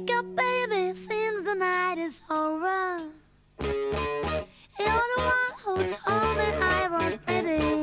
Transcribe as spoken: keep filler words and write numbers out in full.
Wake up, baby, seems the night is over. You're the one who told me I was pretty.